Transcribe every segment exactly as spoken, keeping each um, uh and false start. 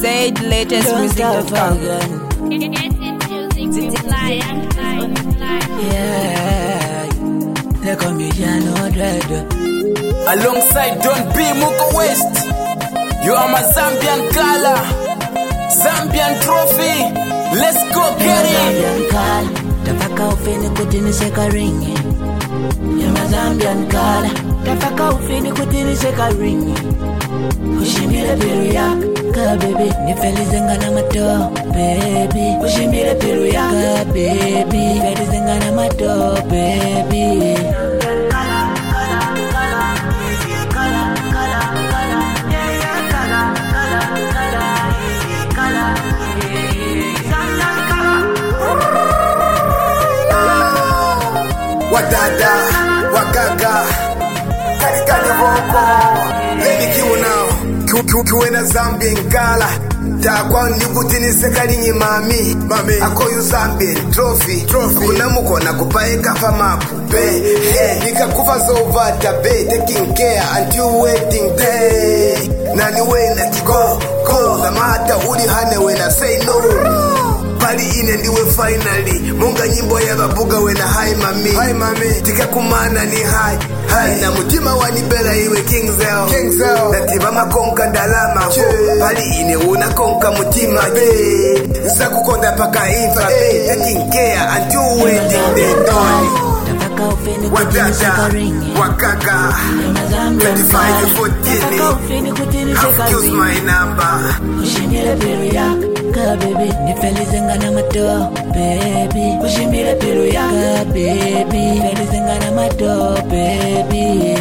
Say the latest music dot com. Yeah, they call me Jano Dread. Alongside Don B Muko West, you are my Zambian color, Zambian trophy. Let's go get it. Zambian color, tafaka ufini kutini sheka ringi. You're my Zambian color, tafaka ufini kutini sheka ringi. Ushimile piru yaka baby, nifelizenga na mato baby. Ushimile piru yaka baby, nifelizenga na mato baby. Wadada, wagaga, karikani woko. Lady kiwu now, kiwe na Zambian gala. Takwa nikutini sekarinyi mami, mami. Ako yu Zambian trophy, trophy. Kuna muko na kupae kafa mapu, be. Hey, nika kufa zovata, be. Taking care until wedding day. Nani wena kigo, go. Lamata uli hane wena say no. Pali ine ndiwe finally Munga nyimbo ya babuga wena hi mami Hi mami Tika kumana ni hi Hi na mutima wanibela iwe King Zell King Zell Natiba makonka ndalama Che Pali ine una konka mutima Be Nisa kukonda paka infa Be Taking care until wedding day Doni Wadada Wakaga twenty-five fourteen Have used my number Ushimile piru yaka baby, nifelizenga na mato baby. Ushimile piru yaka baby, nifelizenga na mato baby.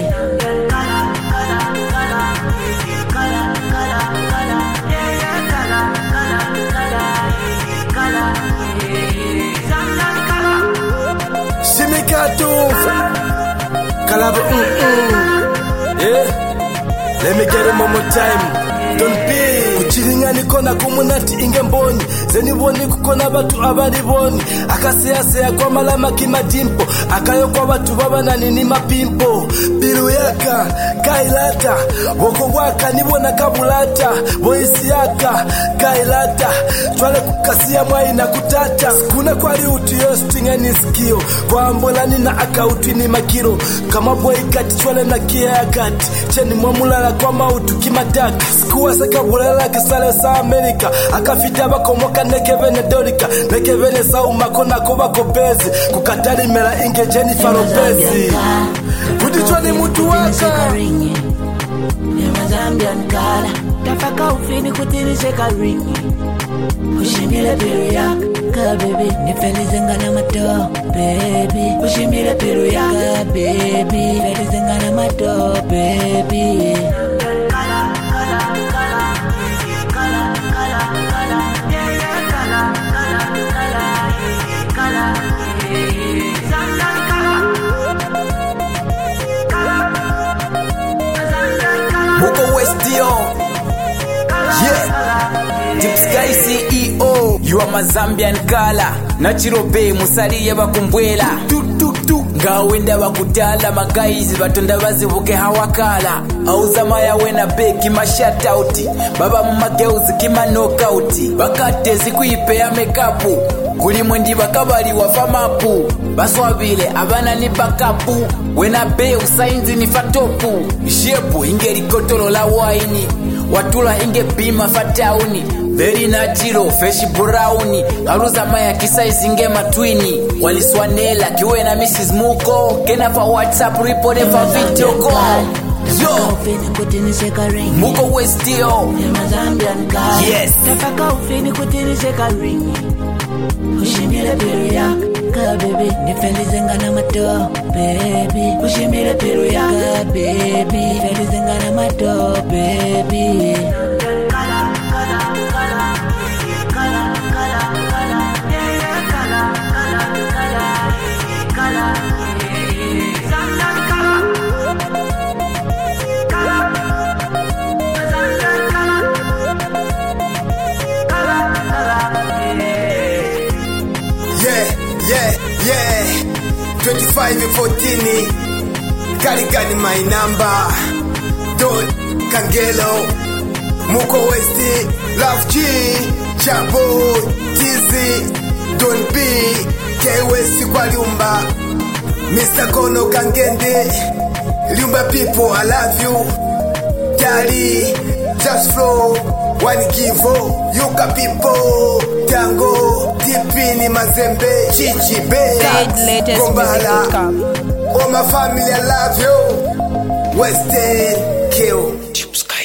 Shimikatu Kalaba mm mm Yeah Let me get it one more time Don't be Kuchiringa nikona kumunati inge mboni Zeni boni kukona batu abari boni Akasea sea kwa malama kima dimpo Akayo kwa batu baba na nini mapimpo Biru yaka, kailata Woko waka nibona kabulata Boisi yaka, kailata Chwale kukasia mwai na kutata Kuna kwa riutu yostinga nisikio Kwa ambola nina akautu ni makiro Kama boy kati chwale na kia ya kati Cheni mwamulala kwa mautu kimataka Sikuwa seka bulala kisale sa Amerika Akafita bako moka neke vene dorika Neke vene sa umako na kubako bezi Kukatari mela inge Jennifer Lopezi Kudichwa ni mutu waka You're Zambian kala Tafaka ufini kutini sheka ringi Ushimile piru yaka baby Nifelizenga na mato baby Ushimile piru yaka baby Nifelizenga na mato baby Muko West yo Yeah Deep Sky C E O You are my Zambian kala Natural Bay Musari ya bakumbwela Tu tu tu Ngawenda bakutala magaizi batonda bazibuke hawakala Auza maya wena beki ma shutouti Baba mumageuzi kima knockouti Bakate zikuipe ya mekapu Kuli mwendi bakabali wafa mapu Baswabile abana ni bakapu Wena be usainzi ni fatopu Shepu inge likotolo la waini Watula inge bima fatauni Very natural, fresh browni Haruza maya kisaizi inge matwini Waliswanela kiwe na Missus Muko Kena fa WhatsApp report fa video call Yo Muko West yo Yes Tafaka ufini kutini sheka ringi Ushimile piru yaka baby Nifelizenga na mato baby Ushimile piru yaka baby Nifelizenga na mato baby Yeah, yeah twenty-five fourteen Karigani my number Don Kangelo Muko West Love G, Jabo, Tizzy, Don B, K-West kwa Liumba, Mister Kono Kangende, Liumba people, I love you. Dali, Just Flow, One Givo, Yuka people, Tango, Dipini Mazembe, Chichi Be, Gombala. All my family, I love you. West End, kill.